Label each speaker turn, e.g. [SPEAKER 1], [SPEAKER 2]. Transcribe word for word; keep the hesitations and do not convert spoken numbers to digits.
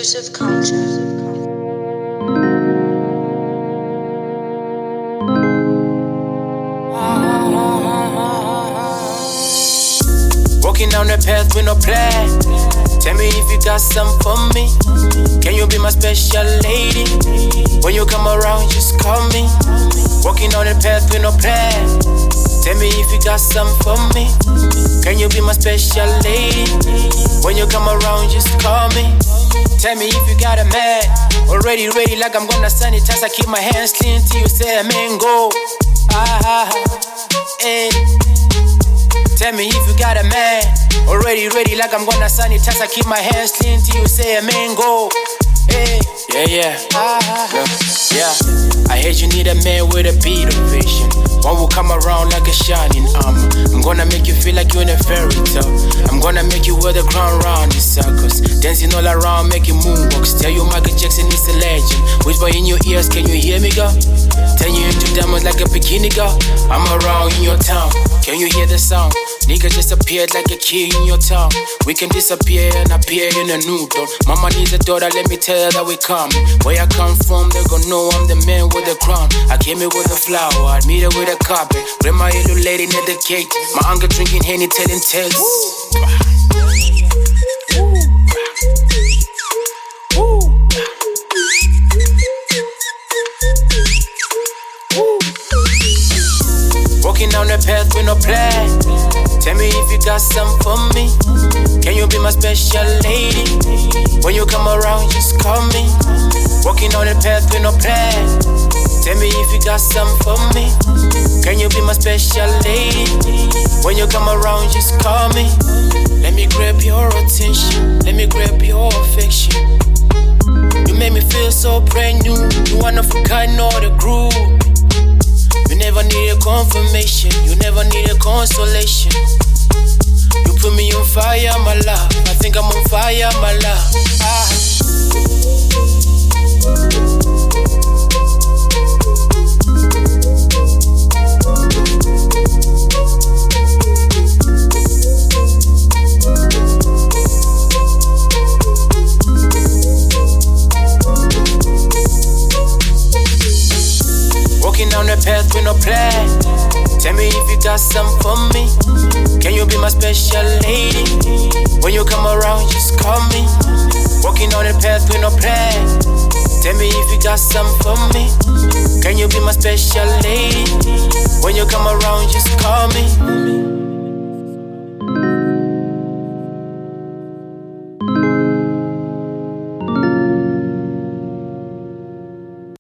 [SPEAKER 1] Exclusive content.
[SPEAKER 2] Walking down the path with no plan. Tell me if you got something for me. Can you be my special lady? When you come around, just call me. Walking down the path with no plan. Tell me if you got something for me. Can you be my special lady? When you come around, just call me. Tell me if you got a man. Already ready like I'm gonna sanitize. I keep my hands clean till you say amen, go. Ah, ah, eh. Tell me if you got a man. Already ready like I'm gonna sanitize. I keep my hands clean till you say amen, go. Hey, yeah, yeah, ah, yeah. I heard you need a man with a beat of vision. One will come around like a shining armor. I'm gonna make you feel like you're in a fairy tale. I'm gonna make you wear the crown round in circles. Dancing all around, making moonwalks. Tell you Michael Jackson is a legend. Whisper in your ears, can you hear me, girl? Turn you into diamonds like a bikini, girl. I'm around in your town. Can you hear the sound? Nigga just appeared like a key in your town. We can disappear and appear in a new dawn. Mama needs a daughter, let me tell her that we come. Where I come from, they gon' know I'm the man with the crown. I came here with a flower, I meet her with a carpet. Bring my little lady near the cake. My uncle drinking Henny, telling tales. Walking down the path with no plan. Tell me if you got something for me. Can you be my special lady? When you come around, just call me. Walking down the path with no plan. Tell me if you got something for me. Can you be my special lady? When you come around, just call me. Let me grab your attention. Let me grab your affection. You make me feel so brand new. You wanna forget all the groove. You never need a confirmation. You never need a consolation. You put me on fire, my love. I think I'm on fire, my love. Ah. Walking down the path with no plan. Tell me if you got something for me. Can you be my special lady? When you come around, just call me. Walking down the path with no plan. Tell me if you got something for me. Can you be my special lady? When you come around,